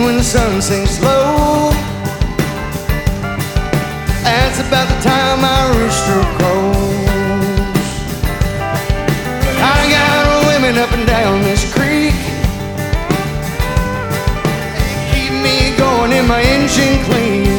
evening when the sun sinks low. That's about the time my rooster crows. But I got women up and down this creek, they keep me going in my engine clean.